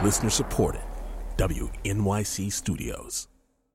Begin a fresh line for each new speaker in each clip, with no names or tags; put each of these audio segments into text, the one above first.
Listener supported. WNYC Studios.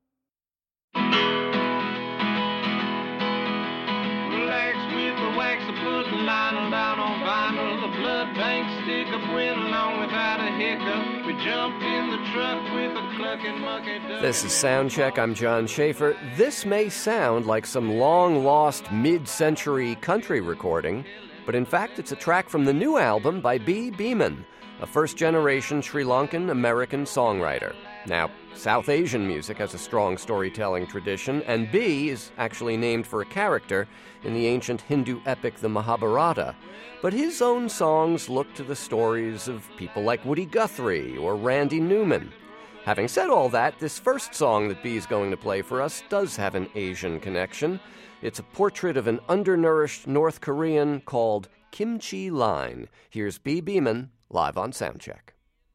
Relax with the wax, put the liner down on vinyl. The blood bank sticker went along without a hiccup. We jumped in the truck with a clucking mucky duck.
This is Soundcheck. I'm John Schaefer. This may sound like some long-lost mid-century country recording, but in fact it's a track from the new album by B. Beeman, a first-generation Sri Lankan-American songwriter. Now, South Asian music has a strong storytelling tradition, and B is actually named for a character in the ancient Hindu epic the Mahabharata. But his own songs look to the stories of people like Woody Guthrie or Randy Newman. Having said all that, this first song that B is going to play for us does have an Asian connection. It's a portrait of an undernourished North Korean called Kimchi Line. Here's B. Beeman live on Soundcheck.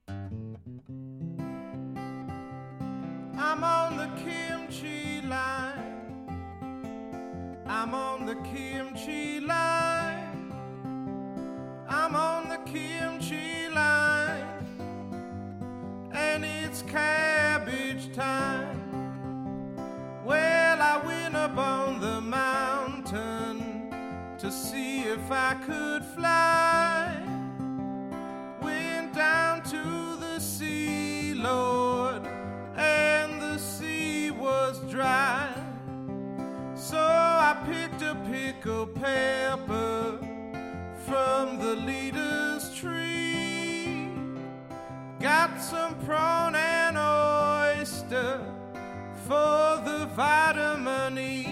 I'm on the kimchi line. I'm on the kimchi line. I'm on the kimchi line. And it's cabbage time. Well, I went up on the mountain to see if I could fly. Went down to the sea, Lord, and the sea was dry. So I picked a pickled pepper from the leader's tree. Got some prawn and oyster for the vitamin E.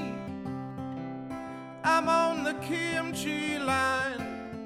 I'm on the kimchi line.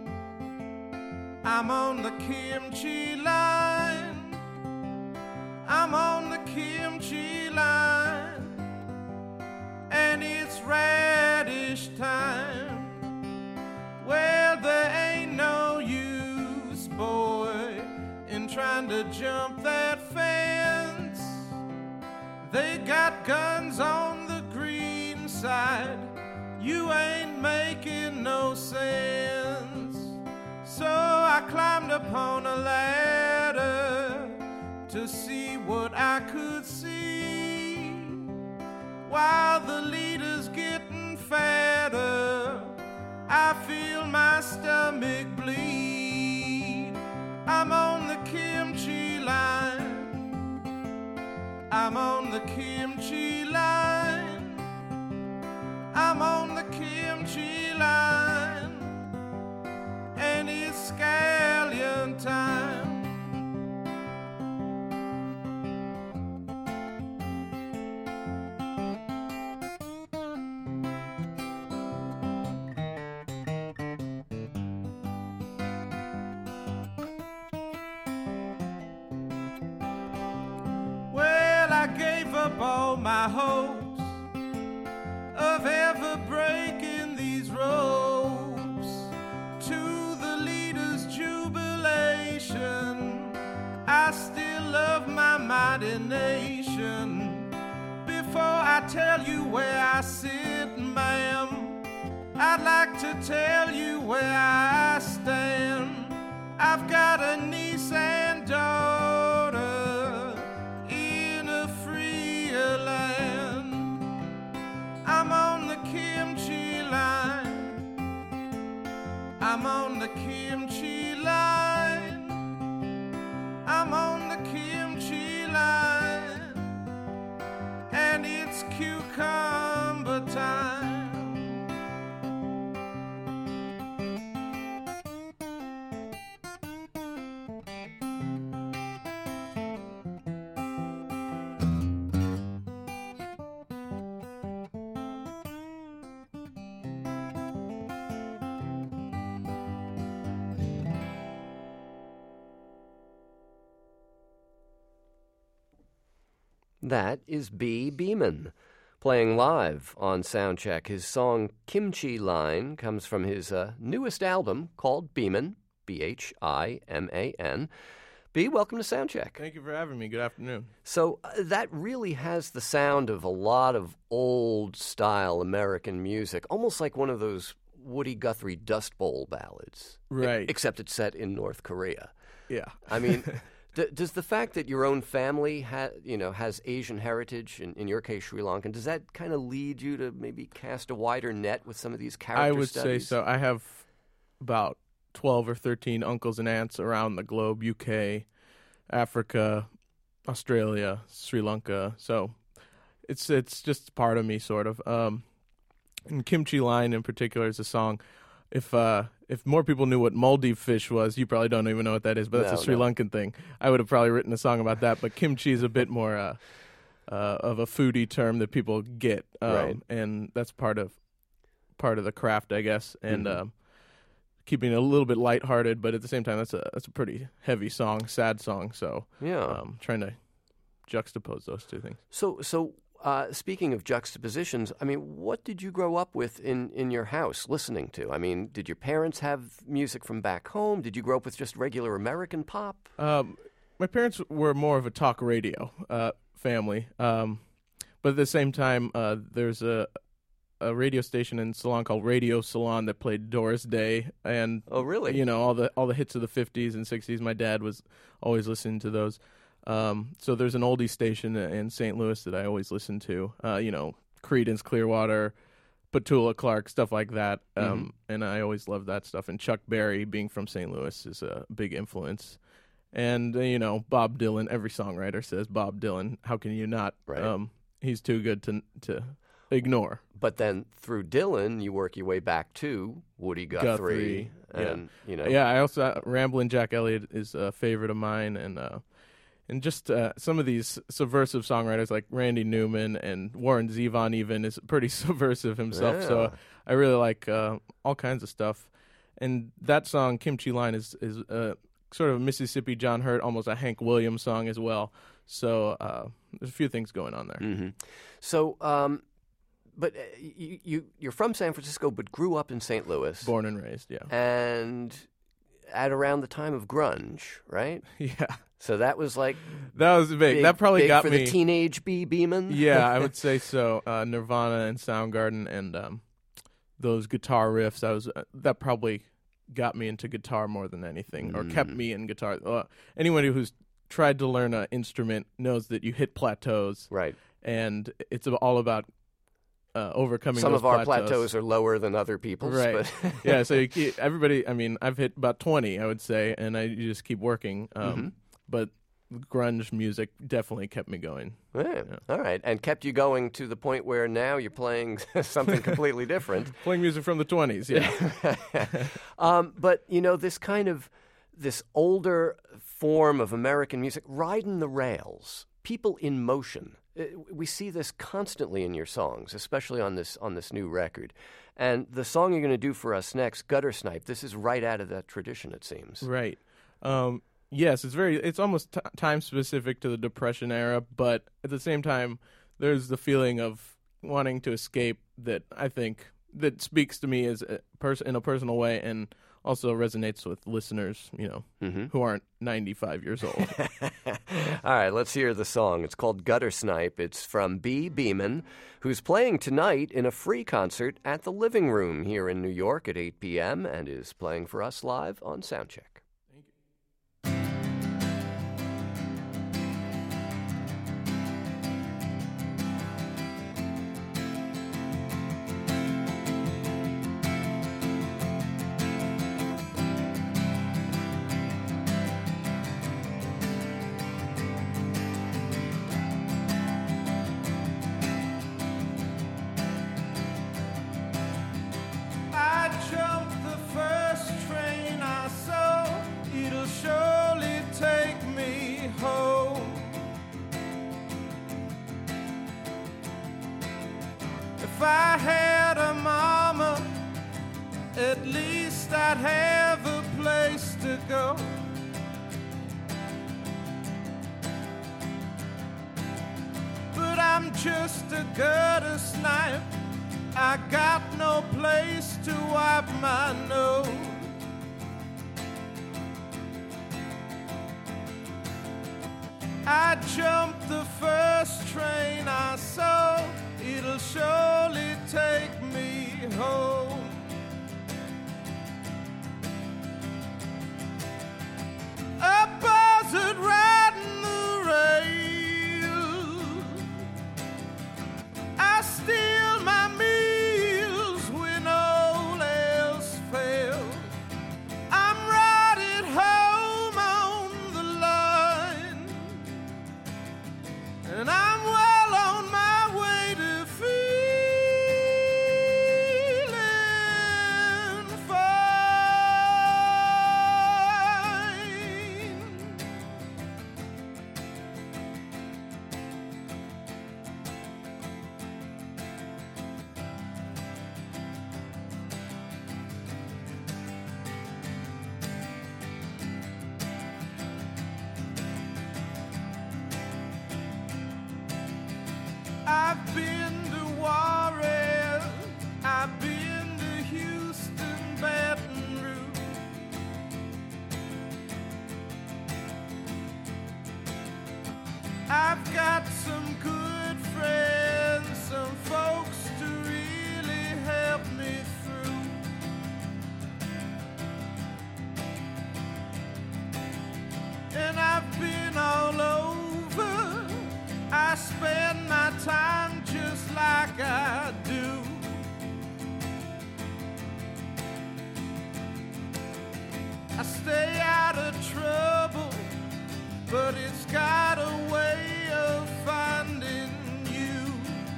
I'm on the kimchi line. I'm on the kimchi line. And it's radish time. Well, there ain't no use, boy, in trying to jump that fence. They got guns on the green side. You ain't making no sense. So I climbed upon a ladder to see what I could see. While the leader's getting fatter, I feel my stomach bleed. I'm on the kimchi line. I'm on the kimchi line. I'm on the kimchi line. And it's scallion time. Well, I gave up all my hopes of ever breaking these ropes. To the leader's jubilation, I still love my mighty nation. Before I tell you where I sit, ma'am, I'd like to tell you where I stand. I've got a niece and daughter in a freer land. I'm on the kimchi line. I'm on the kimchi line. I'm on the kimchi line. And it's cucumber time.
That is B. Beeman, playing live on Soundcheck. His song Kimchi Line comes from his newest album called Beeman, B-H-I-M-A-N. B, welcome to Soundcheck.
Thank you for having me. Good afternoon.
So that really has the sound of a lot of old-style American music, almost like one of those Woody Guthrie Dust Bowl ballads.
Right.
Except it's set in North Korea.
Yeah.
I mean, Does the fact that your own family has Asian heritage, in your case Sri Lankan, does that kind of lead you to maybe cast a wider net with some of these character
I would
studies?
say so. I have about 12 or 13 uncles and aunts around the globe, UK, Africa, Australia, Sri Lanka. So it's just part of me, sort of. And Kimchi Line in particular is a song. If more people knew what Maldive fish was, you probably don't even know what that is, but that's a Sri Lankan thing. I would have probably written a song about that, but kimchi is a bit more of a foodie term that people get,
right.
And that's part of the craft, I guess, and keeping it a little bit lighthearted, but at the same time, that's a pretty heavy song, sad song. So trying to juxtapose those two things.
So speaking of juxtapositions, I mean, what did you grow up with in your house listening to? I mean, did your parents have music from back home? Did you grow up with just regular American pop?
My parents were more of a talk radio family, but at the same time, there's a radio station in Ceylon called Radio Ceylon that played Doris Day, and
oh, really?
All the hits of the 50s and 60s. My dad was always listening to those. So there's an oldie station in St. Louis that I always listen to, Creedence Clearwater, Petula Clark, stuff like that. And I always love that stuff. And Chuck Berry, being from St. Louis, is a big influence. And, Bob Dylan, every songwriter says Bob Dylan. How can you not?
Right.
He's too good to ignore.
But then through Dylan, you work your way back to Woody Guthrie. And,
Yeah, I also, Ramblin' Jack Elliott is a favorite of mine, and just some of these subversive songwriters like Randy Newman and Warren Zevon even is pretty subversive himself.
Yeah.
So I really like all kinds of stuff. And that song, Kimchi Line, is sort of a Mississippi John Hurt, almost a Hank Williams song as well. So there's a few things going on there.
Mm-hmm. So, but you're from San Francisco but grew up in St. Louis.
Born and raised, yeah.
And at around the time of grunge, right?
Yeah.
So that was like
that was big. That probably
big
got
for
me
the teenage B. Beeman.
Yeah, I would say so. Nirvana and Soundgarden and those guitar riffs. That probably got me into guitar more than anything, or kept me in guitar. Anyone who's tried to learn an instrument knows that you hit plateaus,
right? And
it's all about overcoming.
Some
those
of our
plateaus
are lower than other people's,
right?
But
Yeah, so everybody. I mean, I've hit about 20, I would say, and you just keep working. But grunge music definitely kept me going.
Yeah. All right. And kept you going to the point where now you're playing something completely different.
Playing music from the 20s, yeah.
But, this older form of American music, riding the rails, people in motion. We see this constantly in your songs, especially on this new record. And the song you're going to do for us next, Gutter Snipe, this is right out of that tradition, it seems.
Right. Yes, it's almost time specific to the Depression era, but at the same time, there's the feeling of wanting to escape that I think that speaks to me as in a personal way, and also resonates with listeners, who aren't 95 years old.
All right, let's hear the song. It's called Gutter Snipe. It's from B. Beeman, who's playing tonight in a free concert at the Living Room here in New York at 8 p.m. and is playing for us live on Soundcheck.
If I had a mama, at least I'd have a place to go. But I'm just a gutter snipe, I got no place to wipe my nose. I jumped the first train I saw, it'll surely take me home. A buzzard ride been to Juarez, I've been to Houston, Baton Rouge. I've got some good friends, some folks to really help me through. And I've been all over, I spend my time just like I do. I stay out of trouble, but it's got a way of finding you.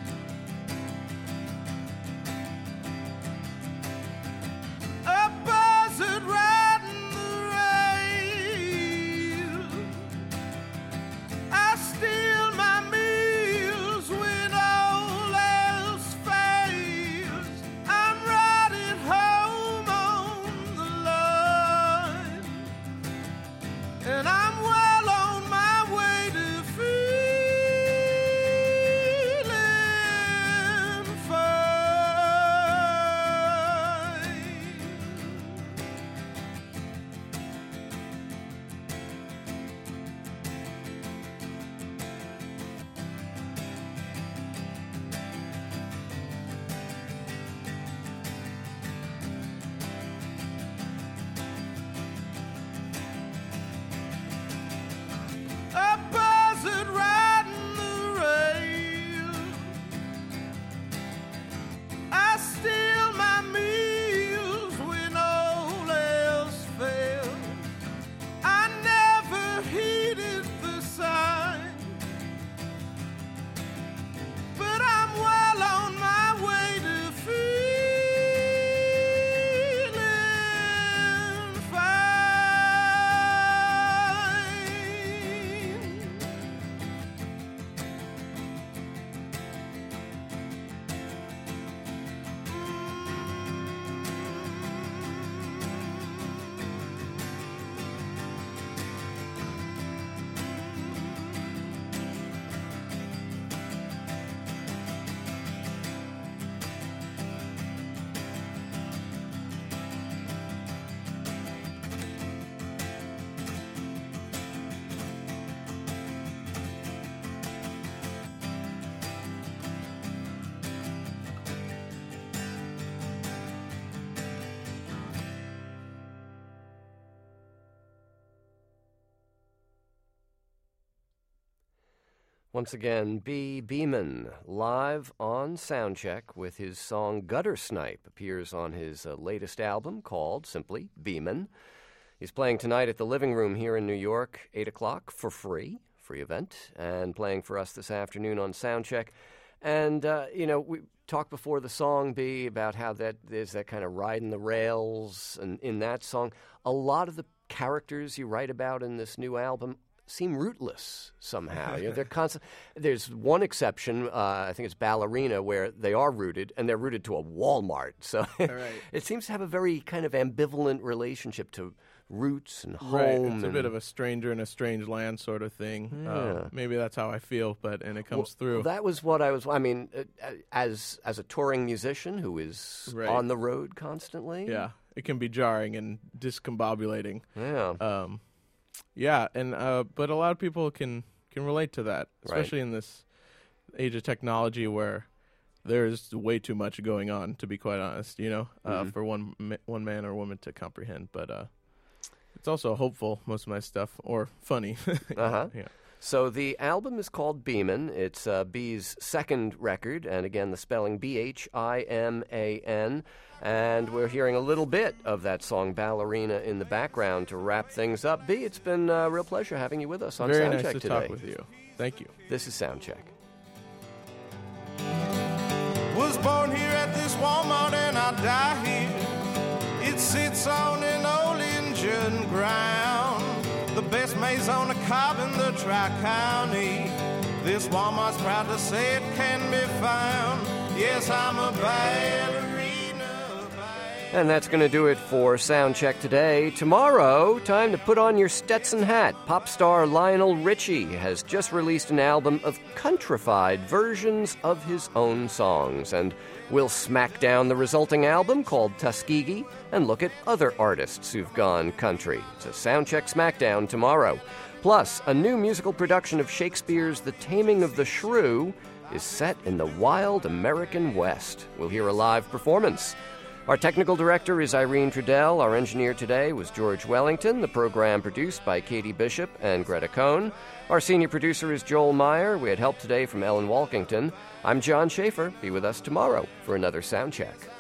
A buzzard riding the rail, I steal my meals when all else fails. I'm riding home on the line, and I'm well on my way to feeling fine. A buzzard riding the rail, I steal my meals when all else fails. I never heeded the sign, but I'm well on my way to feeling fine.
Once again, B. Beeman, live on Soundcheck with his song Gutter Snipe, appears on his latest album called simply Beeman. He's playing tonight at the Living Room here in New York, 8 o'clock, for free event, and playing for us this afternoon on Soundcheck. And, we talked before the song, B, about how there's that kind of riding the rails and in that song. A lot of the characters you write about in this new album seem rootless somehow. They're constant. There's one exception, I think it's Ballerina, where they are rooted, and they're rooted to a Walmart. So it seems to have a very kind of ambivalent relationship to roots and home.
Right. It's a bit of a stranger in a strange land sort of thing.
Yeah.
Maybe that's how I feel, and it comes through.
That was what I was. I mean, as a touring musician who is on the road constantly.
Yeah, it can be jarring and discombobulating.
Yeah.
But a lot of people can relate to that, especially in this age of technology where there's way too much going on, to be quite honest, for one man or woman to comprehend. But it's also hopeful, most of my stuff, or funny.
Uh-huh.
Yeah.
So the album is called Beeman. It's B's second record, and again, the spelling Bhiman. And we're hearing a little bit of that song Ballerina in the background to wrap things up. B, it's been a real pleasure having you with us on
Very
Soundcheck
nice to
today.
talk with you. Thank you.
This is Soundcheck.
Was born here at this Walmart and I die here. It sits on an old engine ground, the best maison of Cobb in the Tri-County. This Walmart's proud to say it can be found. Yes, I'm a ballerina.
And that's going to do it for Soundcheck today. Tomorrow, time to put on your Stetson hat. Pop star Lionel Richie has just released an album of countrified versions of his own songs. And we'll smack down the resulting album called Tuskegee and look at other artists who've gone country. It's a Soundcheck Smackdown tomorrow. Plus, a new musical production of Shakespeare's The Taming of the Shrew is set in the wild American West. We'll hear a live performance. Our technical director is Irene Trudell. Our engineer today was George Wellington. The program produced by Katie Bishop and Greta Cohn. Our senior producer is Joel Meyer. We had help today from Ellen Walkington. I'm John Schaefer. Be with us tomorrow for another Soundcheck.